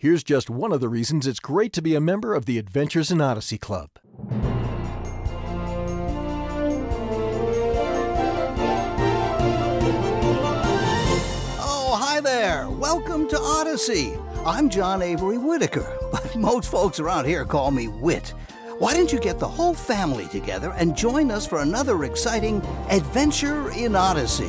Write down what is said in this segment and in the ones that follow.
Here's just one of the reasons it's great to be a member of the Adventures in Odyssey Club. Oh, hi there. Welcome to Odyssey. I'm John Avery Whitaker, but most folks around here call me Whit. Why don't you get the whole family together and join us for another exciting adventure in Odyssey?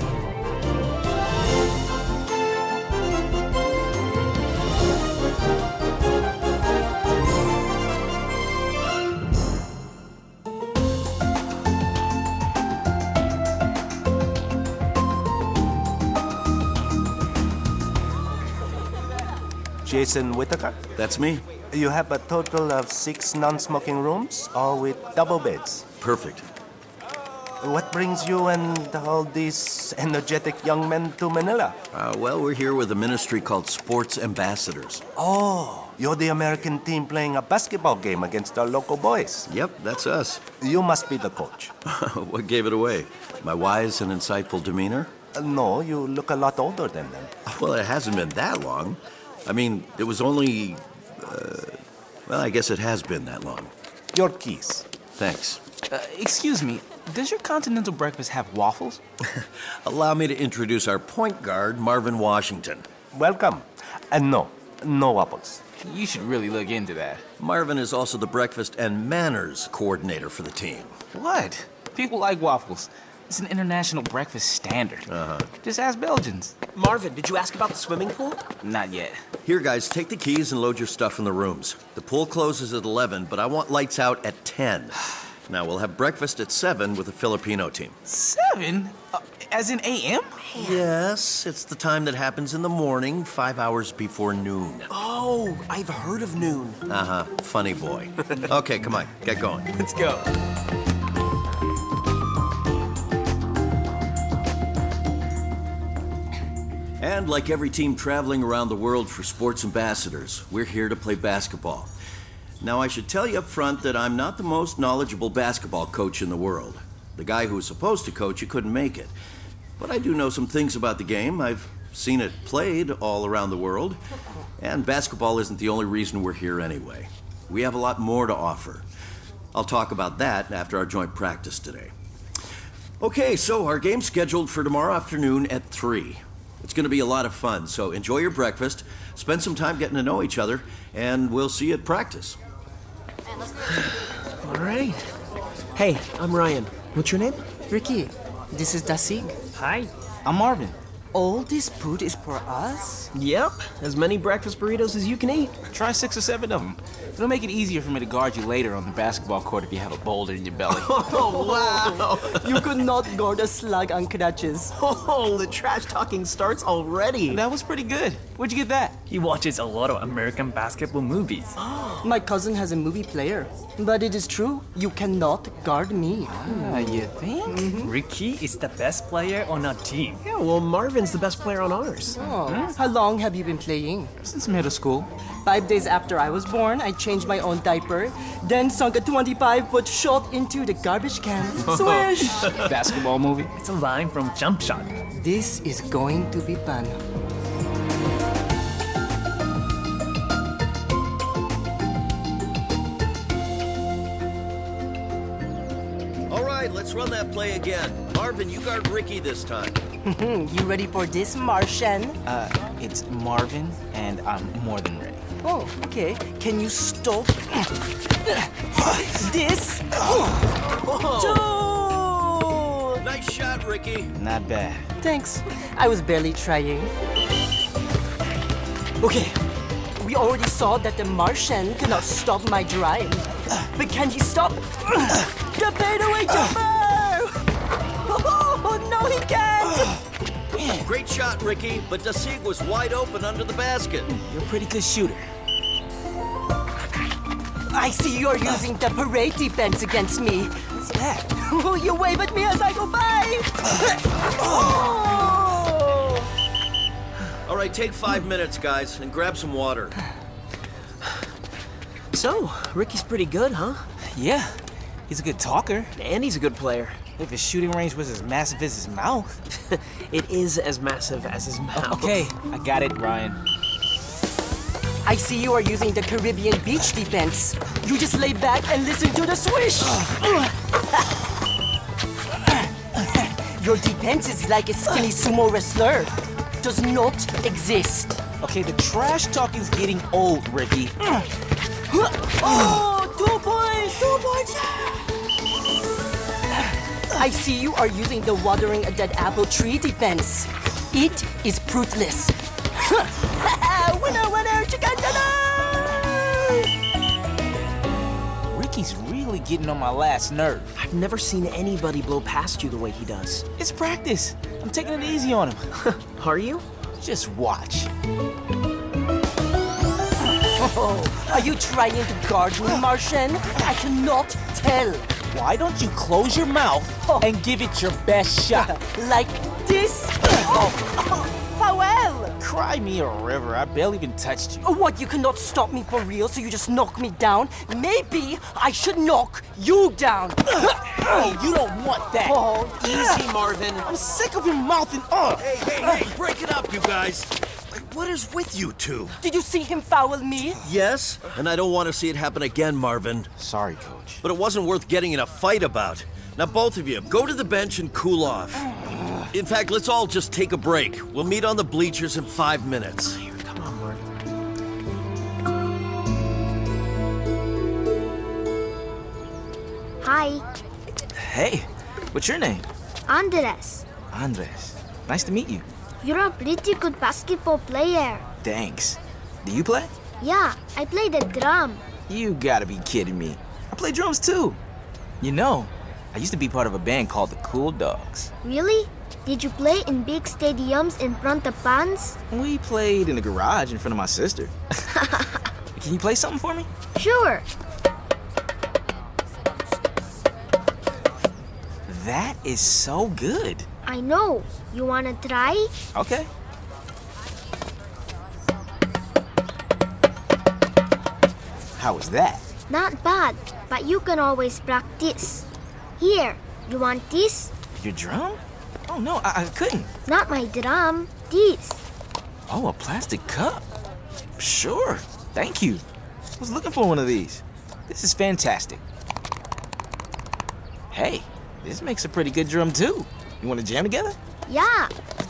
Jason Whitaker? That's me. You have a total of 6 non-smoking rooms, all with double beds. Perfect. What brings you and all these energetic young men to Manila? Well, we're here with a ministry called Sports Ambassadors. Oh, you're the American team playing a basketball game against our local boys. Yep, that's us. You must be the coach. What gave it away? My wise and insightful demeanor? No, you look a lot older than them. Well, it hasn't been that long. I mean, it was only... well, I guess it has been that long. Your keys. Thanks. Excuse me, does your continental breakfast have waffles? Allow me to introduce our point guard, Marvin Washington. Welcome. And no waffles. You should really look into that. Marvin is also the breakfast and manners coordinator for the team. What? People like waffles. It's an international breakfast standard. Just ask Belgians. Marvin, did you ask about the swimming pool? Not yet. Here, guys, take the keys and load your stuff in the rooms. The pool closes at 11, but I want lights out at 10. Now, we'll have breakfast at 7 with the Filipino team. 7? As in a.m.? Yes, it's the time that happens in the morning, 5 hours before noon. Oh, I've heard of noon. Funny boy. Okay, come on, get going. Let's go. And like every team traveling around the world for Sports Ambassadors, we're here to play basketball. Now, I should tell you up front that I'm not the most knowledgeable basketball coach in the world. The guy who was supposed to coach you couldn't make it. But I do know some things about the game. I've seen it played all around the world. And basketball isn't the only reason we're here anyway. We have a lot more to offer. I'll talk about that after our joint practice today. Okay, so our game's scheduled for tomorrow afternoon at 3. It's going to be a lot of fun, so enjoy your breakfast, spend some time getting to know each other, and we'll see you at practice. All right. Hey, I'm Ryan. What's your name? Ricky, this is Dasig. Hi. I'm Marvin. All this food is for us? Yep, as many breakfast burritos as you can eat. Try 6 or 7 of them. It'll make it easier for me to guard you later on the basketball court if you have a boulder in your belly. Oh, wow. You could not guard a slug on crutches. Oh, the trash talking starts already. That was pretty good. Where'd you get that? He watches a lot of American basketball movies. My cousin has a movie player. But it is true, you cannot guard me. You think? Ricky is the best player on our team. Yeah, well, Marvin's the best player on ours. How long have you been playing? Since middle school. 5 days after I was born, I changed my own diaper, then sunk a 25-foot shot into the garbage can. Swish! Basketball movie? It's a line from Jump Shot. This is going to be fun. All right, let's run that play again. Marvin, you guard Ricky this time. You ready for this, Martian? It's Marvin, and I'm more than ready. Oh, okay. Can you stop this? Two! Nice shot, Ricky. Not bad. Thanks. I was barely trying. Okay. We already saw that the Martian cannot stop my drive. But can he stop the fadeaway jumper? Oh, no, he can't! Great shot, Ricky, but Dasig was wide open under the basket. You're a pretty good shooter. I see you're using the parade defense against me. What's that? Will you wave at me as I go by? Oh! All right, take 5 minutes, guys, and grab some water. So, Ricky's pretty good, huh? Yeah, he's a good talker. And he's a good player. If his shooting range was as massive as his mouth. It is as massive as his mouth. Okay, I got it, Ryan. I see you are using the Caribbean beach defense. You just lay back and listen to the swish. Your defense is like a skinny sumo wrestler. Does not exist. Okay, the trash talk is getting old, Ricky. Oh, 2 points! 2 points! I see you are using the watering a dead apple tree defense. It is fruitless. Winner, winner, chicken dinner! Ricky's really getting on my last nerve. I've never seen anybody blow past you the way he does. It's practice. I'm taking it easy on him. Are you? Just watch. Oh, are you trying to guard me, Martian? I cannot tell. Why don't you close your mouth and give it your best shot? Like this? Foul! Cry me a river. I barely even touched you. What, you cannot stop me for real, so you just knock me down? Maybe I should knock you down. Hey, you don't want that. Oh, Easy, Marvin. I'm sick of your mouth and Hey, break it up, you guys. Like, what is with you two? did you see him foul me? Yes, and I don't want to see it happen again, Marvin. Sorry, Coach. But it wasn't worth getting in a fight about. Now, both of you, go to the bench and cool off. In fact, let's all just take a break. We'll meet on the bleachers in 5 minutes. Come on, Marvin. Hi, Hey, what's your name? Andres. Andres. Nice to meet you. You're a pretty good basketball player. Thanks. Do you play? Yeah, I play the drum. You gotta be kidding me. I play drums too. You know, I used to be part of a band called the Cool Dogs. Really? Did you play in big stadiums in front of bands? We played in the garage in front of my sister. Can you play something for me? Sure. That is so good. I know. You wanna try? Okay. How was that? Not bad, but you can always practice. Here, you want this? Your drum? Oh no, I couldn't. Not my drum. This. Oh, a plastic cup. Sure. Thank you. I was looking for one of these. This is fantastic. Hey, this makes a pretty good drum too. You want to jam together? Yeah.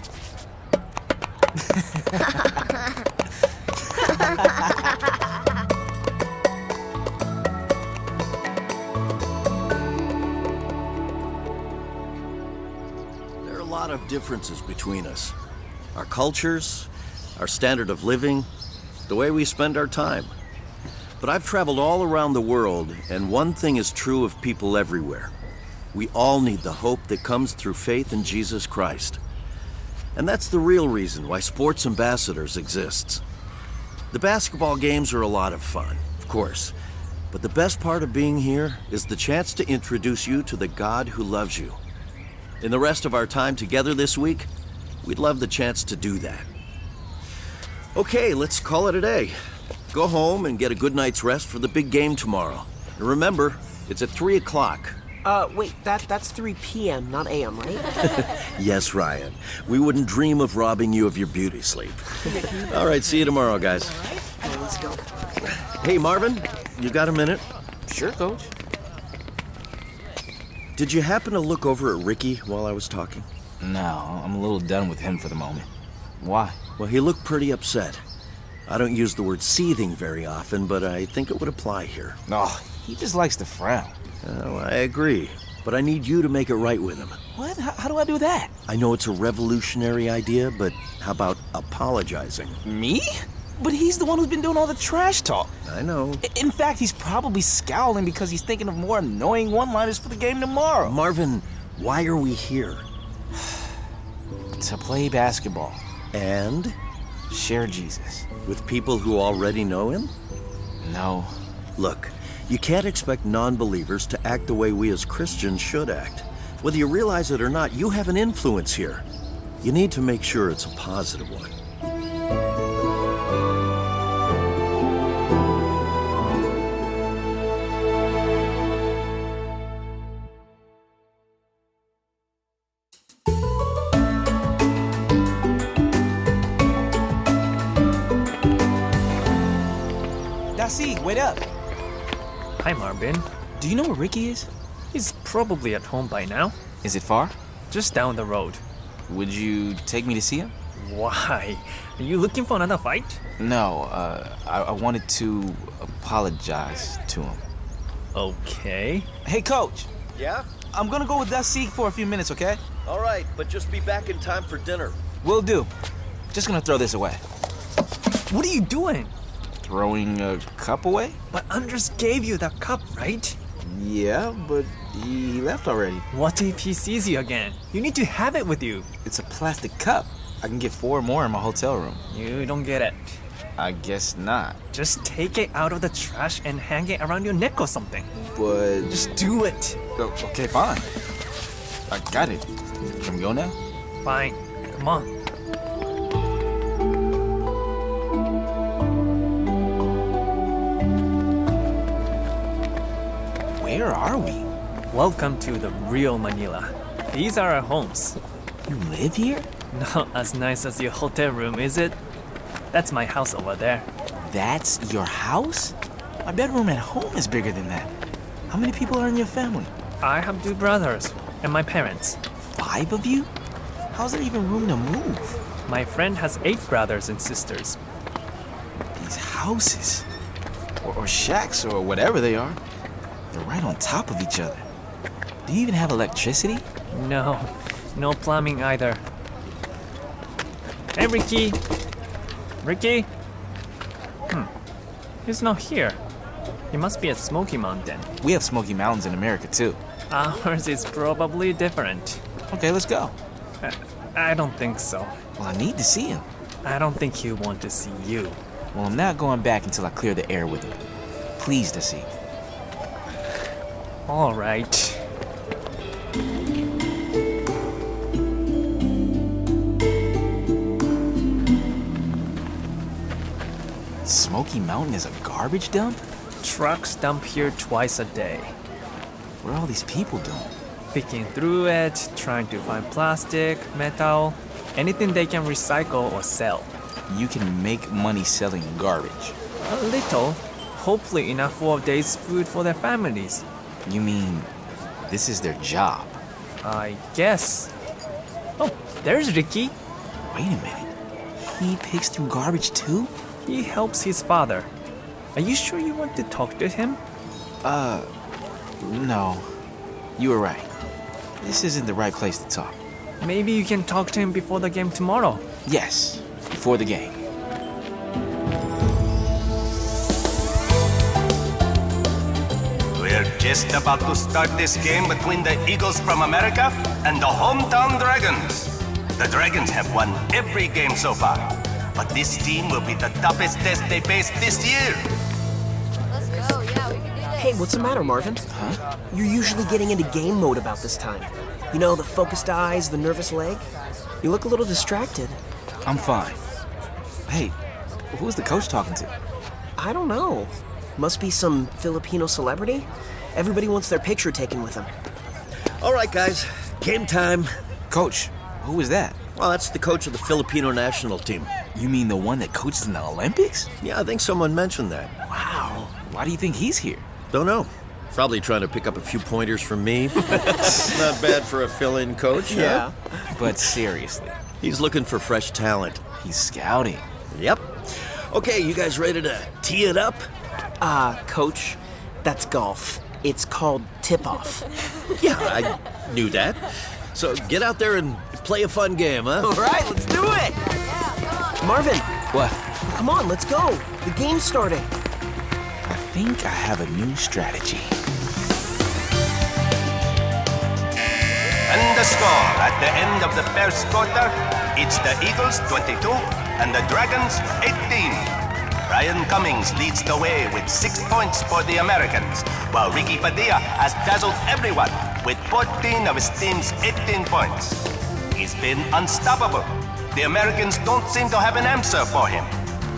There are a lot of differences between us. Our cultures, our standard of living, the way we spend our time. But I've traveled all around the world, and one thing is true of people everywhere. We all need the hope that comes through faith in Jesus Christ. And that's the real reason why Sports Ambassadors exists. The basketball games are a lot of fun, of course. But the best part of being here is the chance to introduce you to the God who loves you. In the rest of our time together this week, we'd love the chance to do that. Okay, let's call it a day. Go home and get a good night's rest for the big game tomorrow. And remember, it's at 3 o'clock. Wait, that's 3 p.m., not a.m., right? Yes, Ryan. We wouldn't dream of robbing you of your beauty sleep. All right, see you tomorrow, guys. Okay, let's go. Hey, Marvin, you got a minute? Sure, Coach. Did you happen to look over at Ricky while I was talking? No, I'm a little done with him for the moment. Why? Well, he looked pretty upset. I don't use the word seething very often, but I think it would apply here. No, he just likes to frown. Well, I agree, but I need you to make it right with him. What? How do I do that? I know it's a revolutionary idea, but how about apologizing? Me? But he's the one who's been doing all the trash talk. I know. In fact, he's probably scowling because he's thinking of more annoying one-liners for the game tomorrow. Marvin, why are we here? To play basketball. And? Share Jesus. With people who already know him? No. Look, you can't expect non-believers to act the way we as Christians should act. Whether you realize it or not, you have an influence here. You need to make sure it's a positive one. Dasig, wait up. Hi, Marvin. Do you know where Ricky is? He's probably at home by now. Is it far? Just down the road. Would you take me to see him? Why? Are you looking for another fight? No, I wanted to apologize to him. Okay. Hey, Coach. Yeah? I'm gonna go with Dasig for a few minutes, okay? All right, but just be back in time for dinner. Will do. Just gonna throw this away. What are you doing? Throwing a cup away? But Andres gave you the cup, right? Yeah, but he left already. What if he sees you again? You need to have it with you. It's a plastic cup. I can get 4 more in my hotel room. You don't get it. I guess not. Just take it out of the trash and hang it around your neck or something. But... Just do it. Okay, fine. I got it. Can we go now? Fine. Come on. Where are we? Welcome to the real Manila. These are our homes. You live here? Not as nice as your hotel room, is it? That's my house over there. That's your house? My bedroom at home is bigger than that. How many people are in your family? I have 2 brothers and my parents. 5 of you? How's there even room to move? My friend has 8 brothers and sisters. These houses, or shacks, or whatever they are, they're right on top of each other. Do you even have electricity? No plumbing either. Hey, Ricky. Ricky? He's not here. He must be at Smoky Mountain. We have Smoky Mountains in America, too. Ours is probably different. Okay, let's go. I don't think so. Well, I need to see him. I don't think he'll want to see you. Well, I'm not going back until I clear the air with him. Please, Dasig. All right. Smoky Mountain is a garbage dump? Trucks dump here twice a day. What are all these people doing? Picking through it, trying to find plastic, metal, anything they can recycle or sell. You can make money selling garbage. A little. Hopefully enough for a day's food for their families. You mean this is their job? I guess. Oh, there's Ricky. Wait a minute. He picks through garbage too? He helps his father. Are you sure you want to talk to him? No. You were right. This isn't the right place to talk. Maybe you can talk to him before the game tomorrow. Yes, before the game. We're just about to start this game between the Eagles from America and the hometown Dragons. The Dragons have won every game so far, but this team will be the toughest test they face this year. Let's go, yeah, we can do that. Hey, what's the matter, Marvin? Huh? You're usually getting into game mode about this time. You know, the focused eyes, the nervous leg. You look a little distracted. I'm fine. Hey, who's the coach talking to? I don't know. Must be some Filipino celebrity. Everybody wants their picture taken with him. All right, guys. Game time. Coach, who is that? Well, that's the coach of the Filipino national team. You mean the one that coaches in the Olympics? Yeah, I think someone mentioned that. Wow. Why do you think he's here? Don't know. Probably trying to pick up a few pointers from me. Not bad for a fill-in coach, Yeah. huh? But seriously, He's looking for fresh talent. he's scouting. Yep. Okay, you guys ready to tee it up? Coach, that's golf. It's called tip-off. Yeah, I knew that. So get out there and play a fun game, huh? All right, let's do it! Marvin, What? come on, let's go. The game's starting. I think I have a new strategy. And the score at the end of the first quarter, it's the Eagles 22 and the Dragons 18. Ryan Cummings leads the way with 6 points for the Americans, while Ricky Padilla has dazzled everyone with 14 of his team's 18 points. He's been unstoppable. The Americans don't seem to have an answer for him.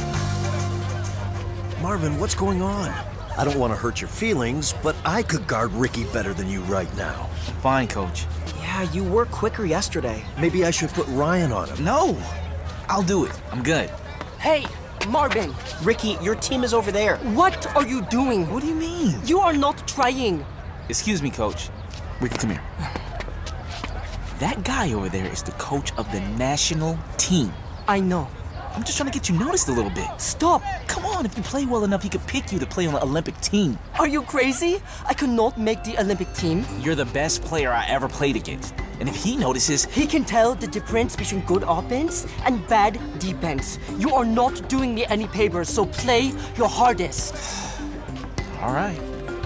Marvin, what's going on? I don't want to hurt your feelings, but I could guard Ricky better than you right now. Fine, coach. Yeah, you were quicker yesterday. Maybe I should put Ryan on him. No! I'll do it. I'm good. Hey, Marvin, Ricky, your team is over there. what are you doing? What do you mean? You are not trying. Excuse me, Coach. Ricky, come here. That guy over there is the coach of the national team. I know. I'm just trying to get you noticed a little bit. Stop. Come on, if you play well enough, he could pick you to play on the Olympic team. Are you crazy? I could not make the Olympic team. You're the best player I ever played against. And if he notices, He can tell the difference between good offense and bad defense. You are not doing me any favors, so play your hardest. all right.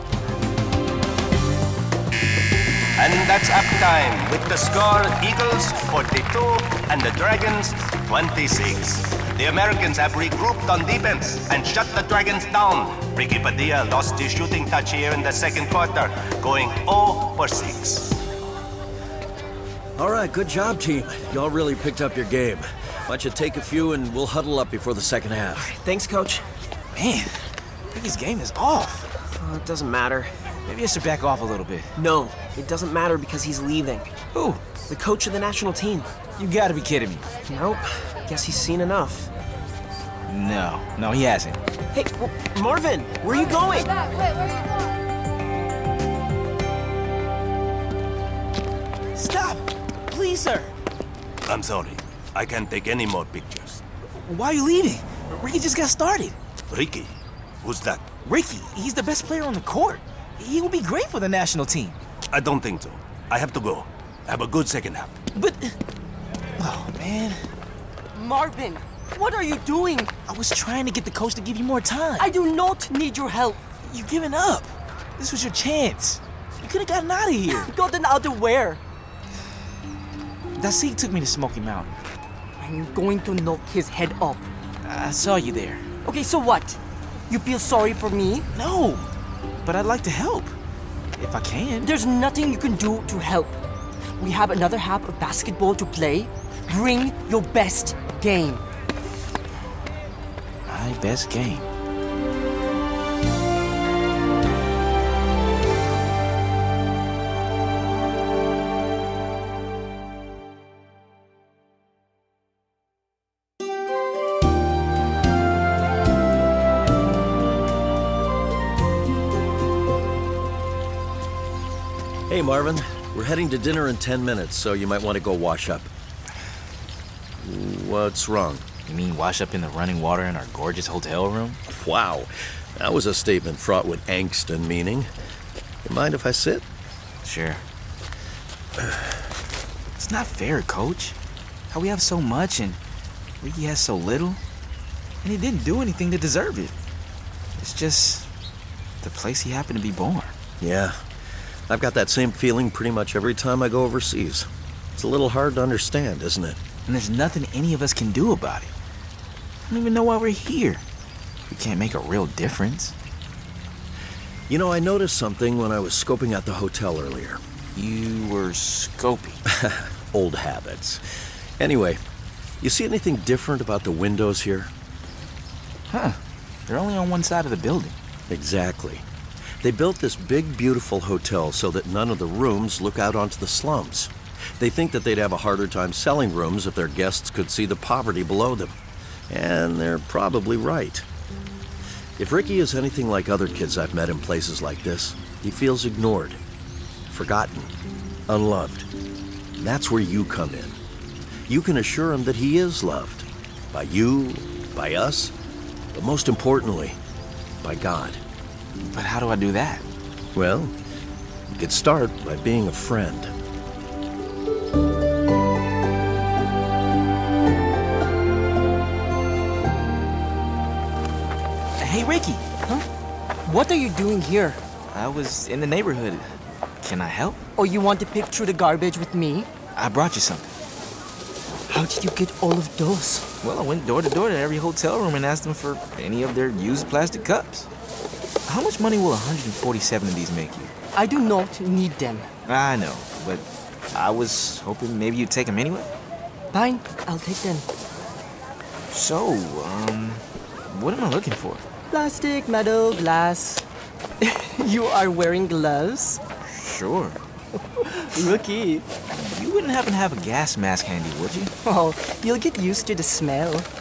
And that's halftime with the score Eagles 42 and the Dragons 26. The Americans have regrouped on defense and shut the Dragons down. Ricky Padilla lost his shooting touch here in the second quarter, going 0 for 6. All right, good job, team. Y'all really picked up your game. Why don't you take a few and we'll huddle up before the second half. Thanks, Coach. Man, Ricky's game is off. It doesn't matter. Maybe I should back off a little bit. No, it doesn't matter because he's leaving. Who? The coach of the national team. You gotta be kidding me. Nope. Guess he's seen enough. No, he hasn't. Hey, Marvin, where are you going? Stop! Please, sir. I'm sorry. I can't take any more pictures. Why are you leaving? Ricky just got started. Ricky? Who's that? Ricky, he's the best player on the court. He will be great for the national team. I don't think so. I have to go. Have a good second half. But... Oh, man. Marvin, what are you doing? I was trying to get the coach to give you more time. I do not need your help. You've given up. This was your chance. You could have gotten out of here. Gotten out of where? Dasik took me to Smoky Mountain. I'm going to knock his head off. I saw you there. Okay, so what? You feel sorry for me? No, but I'd like to help. If I can. There's nothing you can do to help. We have another half of basketball to play. Bring your best game. My best game. Hey, Marvin. We're heading to dinner in 10 minutes, so you might want to go wash up. What's wrong? You mean wash up in the running water in our gorgeous hotel room? Wow, that was a statement fraught with angst and meaning. You mind if I sit? Sure. It's not fair, Coach. How we have so much and Ricky has so little. And he didn't do anything to deserve it. It's just the place he happened to be born. Yeah, I've got that same feeling pretty much every time I go overseas. It's a little hard to understand, isn't it? And there's nothing any of us can do about it. I don't even know why we're here. We can't make a real difference. You know, I noticed something when I was scoping out the hotel earlier. You were scoping. Old habits. Anyway, you see anything different about the windows here? Huh. They're only on one side of the building. Exactly. They built this big, beautiful hotel so that none of the rooms look out onto the slums. They think that they'd have a harder time selling rooms if their guests could see the poverty below them. And they're probably right. If Ricky is anything like other kids I've met in places like this, he feels ignored, forgotten, unloved. That's where you come in. You can assure him that he is loved. By you, by us, but most importantly, by God. But how do I do that? Well, you could start by being a friend. Hey, Ricky. Huh? What are you doing here? I was in the neighborhood. Can I help? Oh, you want to pick through the garbage with me? I brought you something. How did you get all of those? Well, I went door to door to every hotel room and asked them for any of their used plastic cups. How much money will 147 of these make you? I do not need them. I know, but I was hoping maybe you'd take them anyway. Fine, I'll take them. So, what am I looking for? Plastic, metal, glass. You are wearing gloves? Sure. Rookie. You wouldn't happen to have a gas mask handy, would you? Oh, you'll get used to the smell.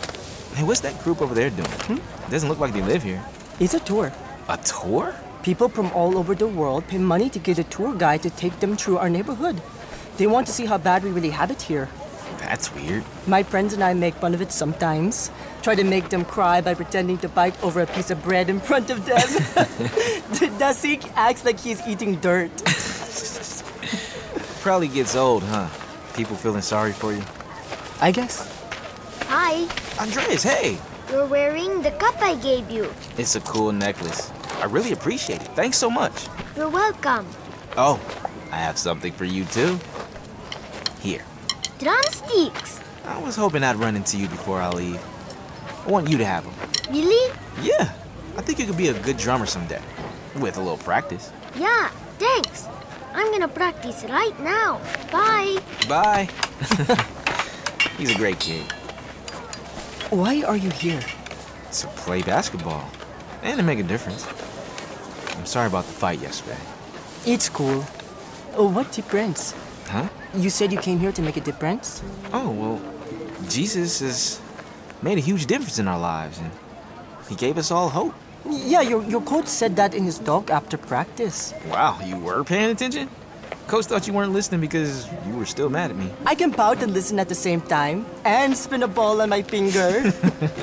Hey, what's that group over there doing? It doesn't look like they live here. It's a tour. A tour? People from all over the world pay money to get a tour guide to take them through our neighborhood. They want to see how bad we really have it here. That's weird. My friends and I make fun of it sometimes. Try to make them cry by pretending to bite over a piece of bread in front of them. Dasik acts like he's eating dirt. Probably gets old, huh? People feeling sorry for you. I guess. Hi. Andres, hey! You're wearing the cup I gave you. It's a cool necklace. I really appreciate it. Thanks so much. You're welcome. Oh, I have something for you too. Here. Drumsticks. I was hoping I'd run into you before I leave. I want you to have them. Really? Yeah. I think you could be a good drummer someday. With a little practice. Yeah, thanks. I'm gonna practice right now. Bye. Bye. He's a great kid. Why are you here? To play basketball. And to make a difference. I'm sorry about the fight yesterday. It's cool. Oh, what difference? Huh? You said you came here to make a difference? Oh, well, Jesus has made a huge difference in our lives, and he gave us all hope. Yeah, your coach said that in his talk after practice. Wow, you were paying attention? Coach thought you weren't listening because you were still mad at me. I can pout and listen at the same time, and spin a ball on my finger.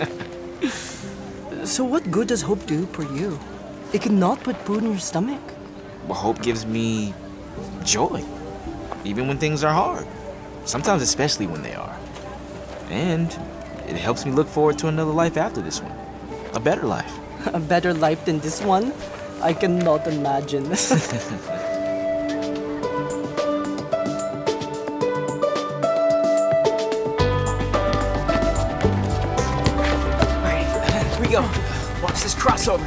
So what good does hope do for you? It cannot put food in your stomach. Well, hope gives me joy, even when things are hard. Sometimes especially when they are. And it helps me look forward to another life after this one. A better life. A better life than this one? I cannot imagine. Here we go. Watch this crossover.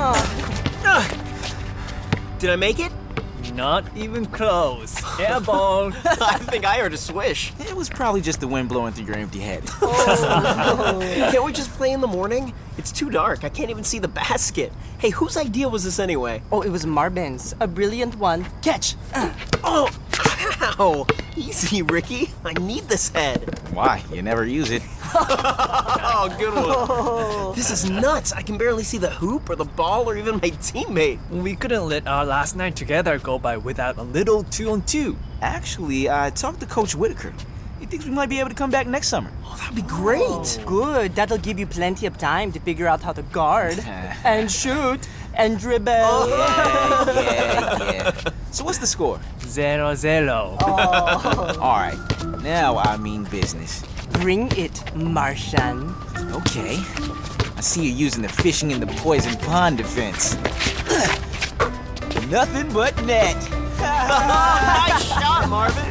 Did I make it? Not even close. Airball. I think I heard a swish. It was probably just the wind blowing through your empty head. Can't we just play in the morning? It's too dark. I can't even see the basket. Hey, whose idea was this anyway? Oh, it was Marvin's. A brilliant one. Catch! Oh, ow! Easy, Ricky. I need this head. Why? You never use it. Oh, good one. This is nuts. I can barely see the hoop or the ball or even my teammate. We couldn't let our last night together go by without a little 2-on-2. Actually, I talked to Coach Whitaker. He thinks we might be able to come back next summer. Oh, that'd be great. Good. That'll give you plenty of time to figure out how to guard and shoot and dribble. Yeah. So what's the score? 0-0. All right. Now I mean business. Bring it, Martian. Okay. I see you using the fishing in the poison pond defense. Nothing but net. Nice shot, Marvin.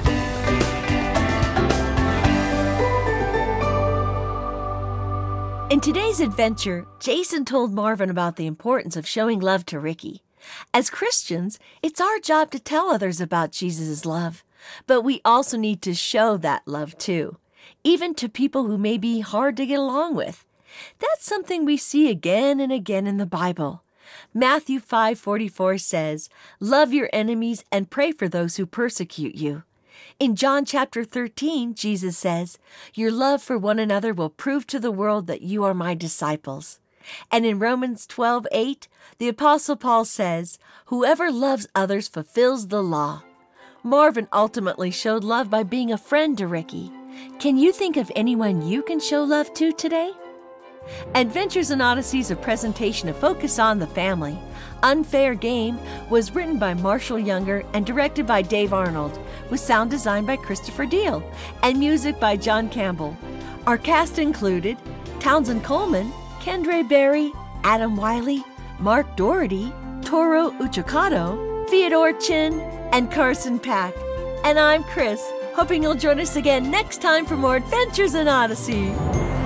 In today's adventure, Jason told Marvin about the importance of showing love to Ricky. As Christians, it's our job to tell others about Jesus' love, but we also need to show that love too, even to people who may be hard to get along with. That's something we see again and again in the Bible. Matthew 5:44 says, "Love your enemies and pray for those who persecute you." In John chapter 13, Jesus says, "Your love for one another will prove to the world that you are my disciples." And in Romans 12:8, the Apostle Paul says, "Whoever loves others fulfills the law." Marvin ultimately showed love by being a friend to Ricky. Can you think of anyone you can show love to today? Adventures in Odyssey is a presentation of Focus on the Family. Unfair Game was written by Marshall Younger and directed by Dave Arnold, with sound design by Christopher Deal and music by John Campbell. Our cast included Townsend Coleman, Kendre Berry, Adam Wiley, Mark Doherty, Toro Uchikato, Theodore Chin, and Carson Pack. And I'm Chris, hoping you'll join us again next time for more Adventures in Odyssey.